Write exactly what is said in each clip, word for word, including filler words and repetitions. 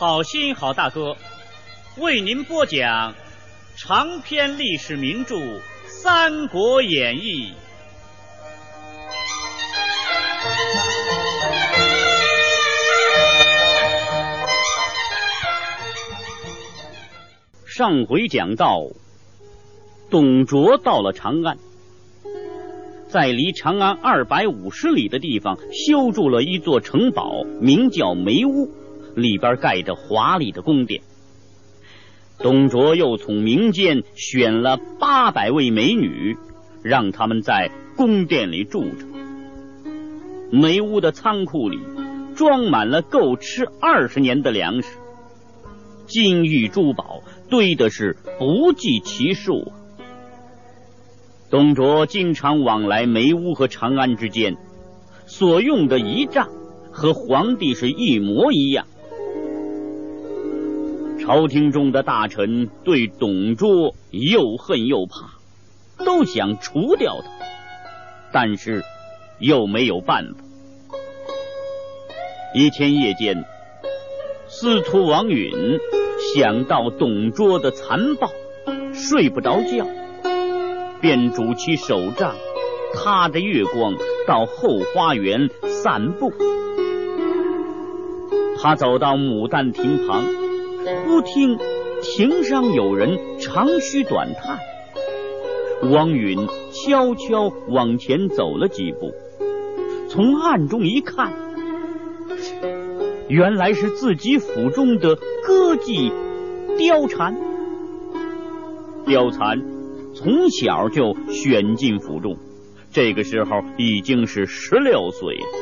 好心好大哥，为您播讲长篇历史名著《三国演义》。上回讲到，董卓到了长安，在离长安二百五十里的地方修筑了一座城堡，名叫梅屋，里边盖着华丽的宫殿。董卓又从民间选了八百位美女，让他们在宫殿里住着。梅屋的仓库里装满了够吃二十年的粮食，金玉珠宝堆的是不计其数。董卓经常往来梅屋和长安之间，所用的仪仗和皇帝是一模一样。朝廷中的大臣对董卓又恨又怕，都想除掉他，但是又没有办法。一天夜间，司徒王允想到董卓的残暴，睡不着觉，便拄起手杖，踏着月光到后花园散步。他走到牡丹亭旁，忽听亭上有人长吁短叹。王允悄悄往前走了几步，从暗中一看，原来是自己府中的歌妓貂蝉。貂蝉从小就选进府中，这个时候已经是十六岁了。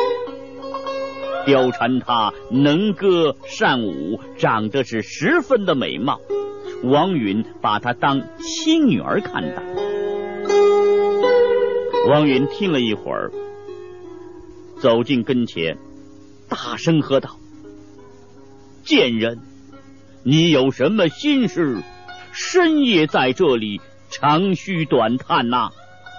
貂蝉她能歌善舞，长得是十分的美貌，王允把她当亲女儿看待。王允听了一会儿，走近跟前，大声喝道：“贱人，你有什么心事？深夜在这里长吁短叹呐、啊！”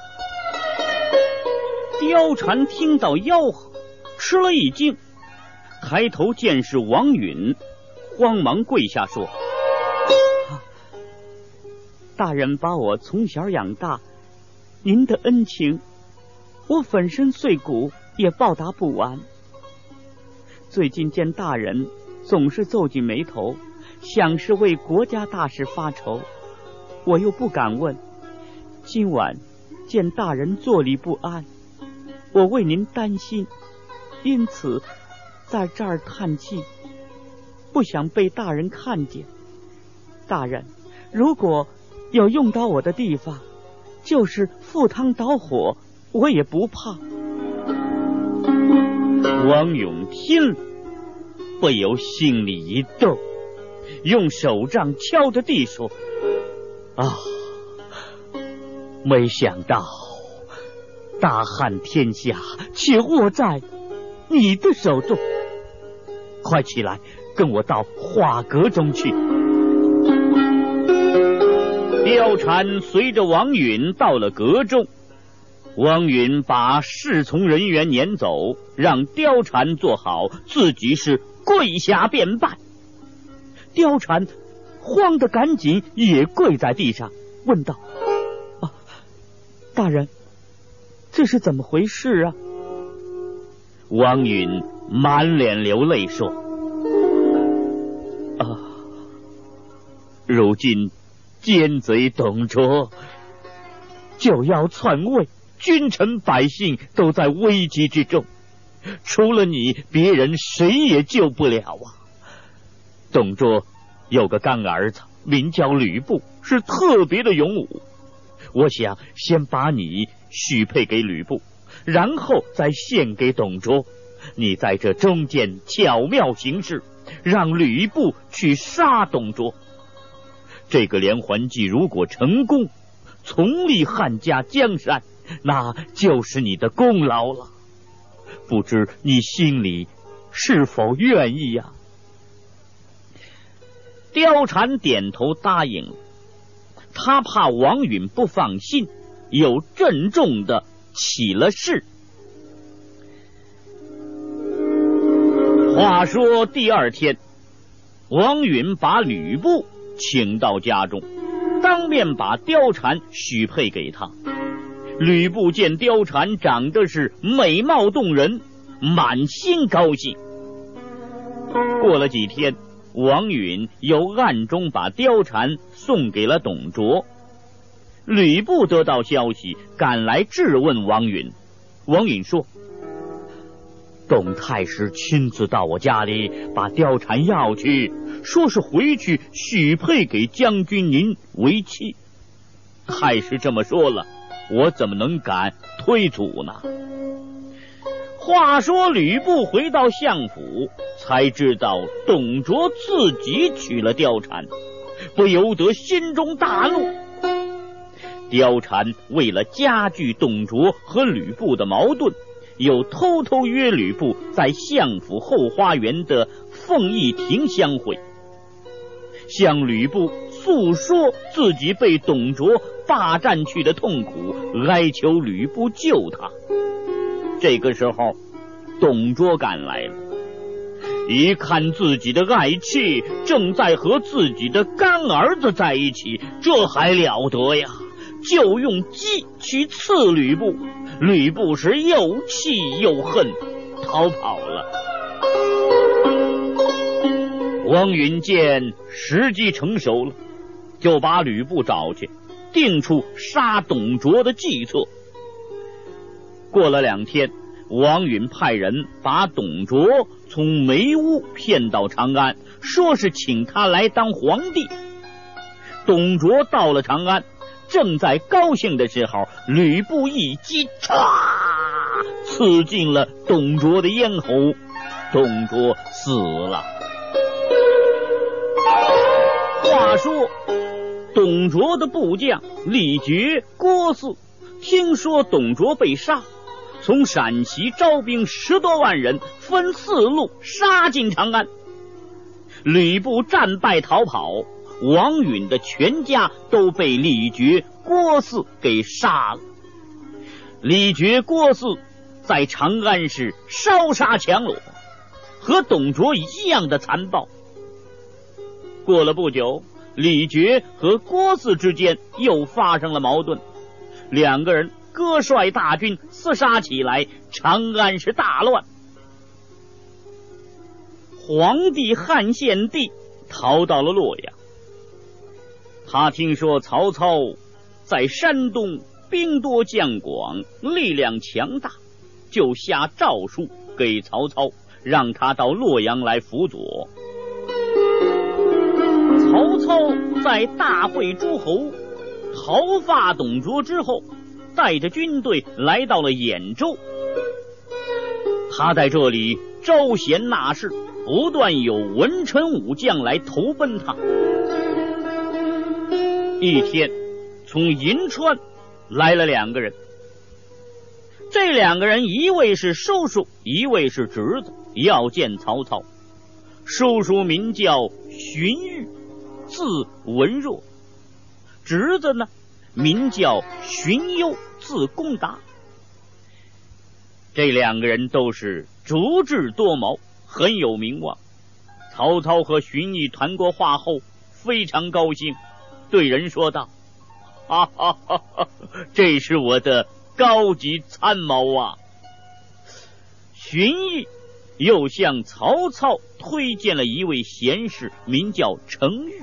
貂蝉听到吆喝，吃了一惊，抬头见是王允，慌忙跪下说：“啊，大人把我从小养大，您的恩情我粉身碎骨也报答不完。最近见大人总是皱紧眉头，像是为国家大事发愁，我又不敢问。今晚见大人坐立不安，我为您担心，因此在这儿叹气，不想被大人看见。大人如果有用到我的地方，就是赴汤蹈火我也不怕。”王允听了，不由心里一动，用手杖敲着地说：“啊，没想到大汉天下却握在你的手中，快起来，跟我到花阁中去。”貂蝉随着王允到了阁中，王允把侍从人员撵走，让貂蝉坐好，自己是跪下便拜。貂蝉慌得赶紧也跪在地上，问道：“啊，大人，这是怎么回事啊？”王允满脸流泪说：“啊，如今奸贼董卓就要篡位，君臣百姓都在危机之中，除了你，别人谁也救不了啊。董卓有个干儿子名叫吕布，是特别的勇武，我想先把你许配给吕布，然后再献给董卓，你在这中间巧妙行事，让吕布去杀董卓。这个连环计如果成功，重立汉家江山，那就是你的功劳了。不知你心里是否愿意呀、啊？”貂蝉点头答应了，他怕王允不放心，又郑重的起了誓。话说第二天， 王允把吕布请到家中，当面把貂蝉许配给他。吕布见貂蝉长得是美貌动人，满心高兴。过了几天，王允又暗中把貂蝉送给了董卓。吕布得到消息，赶来质问王允。王允说：董太师亲自到我家里把貂蝉要去，说是回去许配给将军您为妻。太师这么说了，我怎么能敢推阻呢？话说吕布回到相府，才知道董卓自己娶了貂蝉，不由得心中大怒。貂蝉为了加剧董卓和吕布的矛盾，又偷偷约吕布在相府后花园的凤翼亭相会，向吕布诉说自己被董卓霸占去的痛苦，哀求吕布救他。这个时候，董卓赶来了，一看自己的爱妾正在和自己的干儿子在一起，这还了得呀！就用计去刺吕布，吕布是又气又恨，逃跑了。王允见时机成熟了，就把吕布找去，定出杀董卓的计策。过了两天，王允派人把董卓从梅屋骗到长安，说是请他来当皇帝。董卓到了长安，正在高兴的时候，吕布一击，唰，刺进了董卓的咽喉，董卓死了。话说董卓的部将李傕、郭汜听说董卓被杀，从陕西招兵十多万人，分四路杀进长安。吕布战败逃跑，王允的全家都被李傕、郭汜给杀了。李傕、郭汜在长安市烧杀抢掠，和董卓一样的残暴。过了不久，李傕和郭汜之间又发生了矛盾，两个人各率大军厮杀起来，长安是大乱。皇帝汉献帝逃到了洛阳，他听说曹操在山东兵多将广，力量强大，就下诏书给曹操，让他到洛阳来辅佐。曹操在大会诸侯讨伐董卓之后，带着军队来到了兖州。他在这里招贤纳士，不断有文臣武将来投奔他。一天，从银川来了两个人，这两个人一位是叔叔，一位是侄子，要见曹操。叔叔名叫荀彧，字文若；侄子呢，名叫荀攸，字公达。这两个人都是足智多谋，很有名望。曹操和荀彧谈过话后，非常高兴，对人说道：哈哈哈哈，这是我的高级参谋啊！荀彧又向曹操推荐了一位贤士，名叫程昱。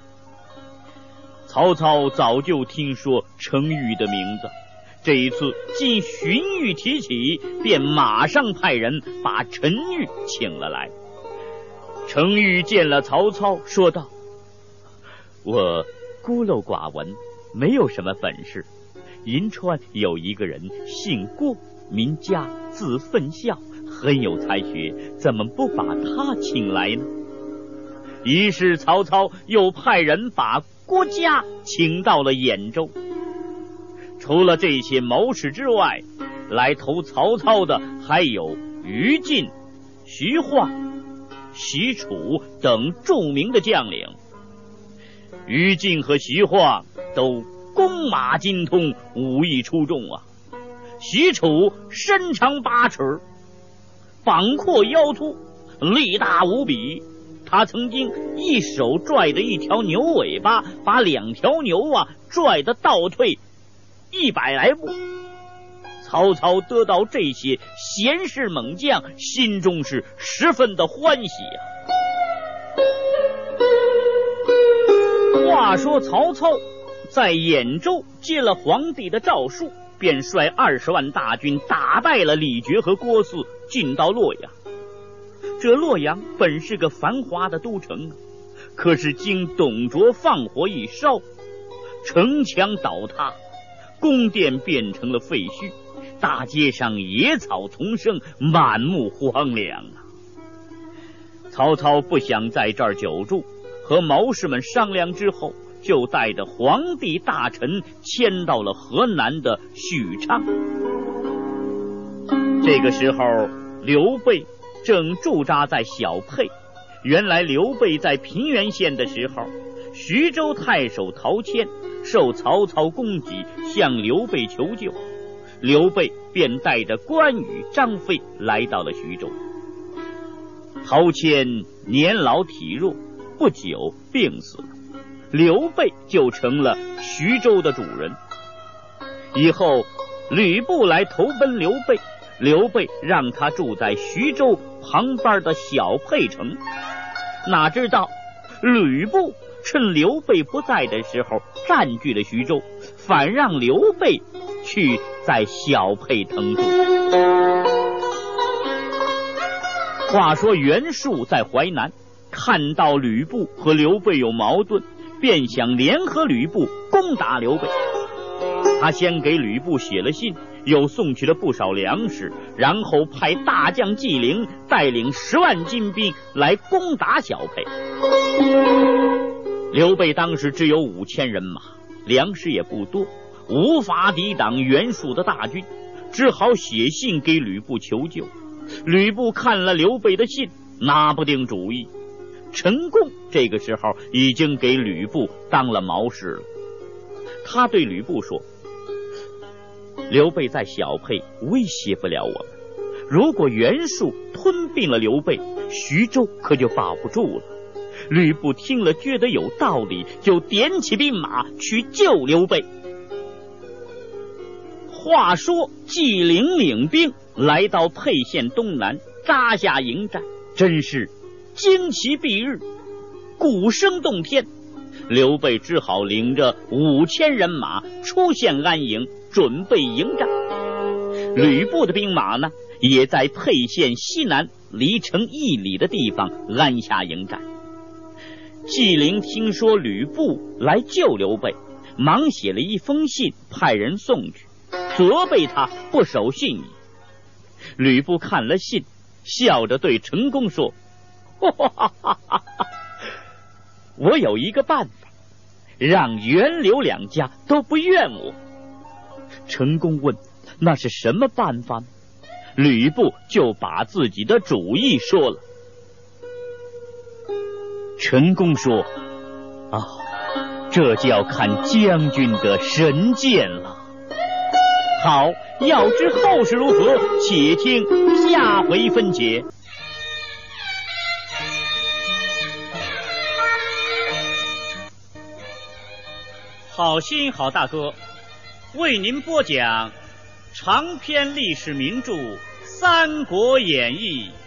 曹操早就听说程昱的名字，这一次经荀彧提起，便马上派人把程昱请了来。程昱见了曹操，说道：我孤陋寡闻，没有什么本事。银川有一个人姓郭，名嘉，字奋孝，很有才学，怎么不把他请来呢？于是曹操又派人把郭嘉请到了兖州。除了这些谋士之外，来投曹操的还有于禁、徐晃、许褚等著名的将领。于禁和徐晃都弓马精通，武艺出众啊。许褚身长八尺，膀阔腰粗，力大无比， 他曾经一手拽着一条牛尾巴，把两条牛啊拽得倒退一百来步。曹操得到这些贤士猛将，心中是十分的欢喜啊。话说曹操在兖州接了皇帝的诏书，便率二十万大军打败了李傕和郭汜，进到洛阳。这洛阳本是个繁华的都城，可是经董卓放火一烧，城墙倒塌，宫殿变成了废墟，大街上野草丛生，满目荒凉啊！曹操不想在这儿久住，和谋士们商量之后，就带着皇帝大臣迁到了河南的许昌。这个时候，刘备正驻扎在小沛。原来刘备在平原县的时候，徐州太守陶谦受曹操攻击，向刘备求救，刘备便带着关羽、张飞来到了徐州。陶谦年老体弱，不久病死了，刘备就成了徐州的主人。以后吕布来投奔刘备，刘备让他住在徐州旁边的小沛城。哪知道吕布趁刘备不在的时候占据了徐州，反让刘备去在小沛城住。话说袁术在淮南看到吕布和刘备有矛盾，便想联合吕布攻打刘备。他先给吕布写了信，又送去了不少粮食，然后派大将纪灵带领十万精兵来攻打小沛。刘备当时只有五千人马，粮食也不多，无法抵挡袁术的大军，只好写信给吕布求救。吕布看了刘备的信，拿不定主意。陈宫这个时候已经给吕布当了谋士了，他对吕布说：刘备在小沛威胁不了我们，如果袁术吞并了刘备，徐州可就保不住了。吕布听了觉得有道理，就点起兵马去救刘备。话说纪灵领兵来到沛县东南，扎下营寨，真是旌旗蔽日，鼓声动天。刘备只好领着五千人马出现安营，准备迎战。吕布的兵马呢，也在沛县西南离城一里的地方安下营寨。纪灵听说吕布来救刘备，忙写了一封信，派人送去，责备他不守信义。吕布看了信，笑着对陈宫说：哈哈哈哈，我有一个办法，让袁刘两家都不怨我。陈宫问：那是什么办法呢？吕布就把自己的主意说了。陈宫说：啊，这就要看将军的神剑了。好，要知后事如何，且听下回分解。好心好大哥为您播讲长篇历史名著《三国演义》